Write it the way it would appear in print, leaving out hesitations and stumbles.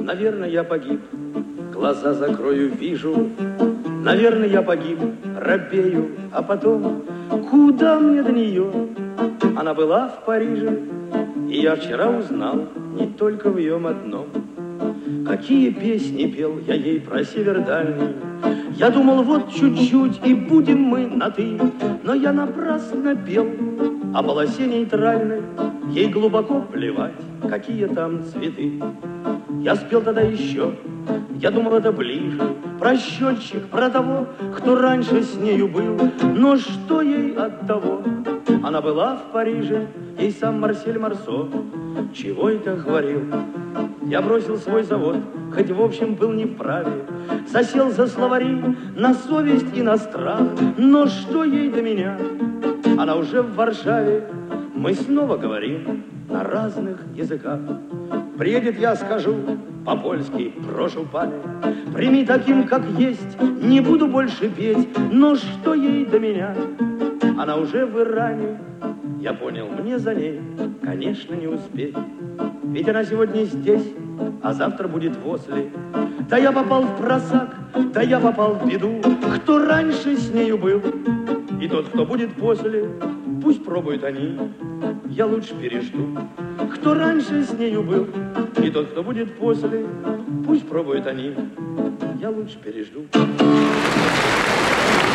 наверное, я погиб. Глаза закрою, вижу, наверное, я погиб. Робею, а потом, куда мне до нее? Она была в Париже, и я вчера узнал, не только в ее одном. Какие песни пел я ей про север дальний. Я думал, вот чуть-чуть, и будем мы на «ты». Но я напрасно пел о полосе нейтральной. Ей глубоко плевать, какие там цветы. Я спел тогда еще, я думал, это ближе. Про счетчик, про того, кто раньше с нею был. Но что ей от того? Она была в Париже, ей сам Марсель Марсо чего это говорил. Я бросил свой завод, хоть в общем был не вправе. Засел за словари на совесть и на страх. Но что ей до меня? Она уже в Варшаве. Мы снова говорим на разных языках. Приедет, я скажу по-польски: прошу, пане, прими таким, как есть, не буду больше петь. Но что ей до меня? Она уже в Иране. Я понял, мне за ней, конечно, не успеть. Ведь она сегодня здесь, а завтра будет возле. Да я попал в просак, да я попал в беду. Кто раньше с нею был, и тот, кто будет после, пусть пробуют они, я лучше пережду. Кто раньше с нею был, и тот, кто будет после, пусть пробуют они, я лучше пережду.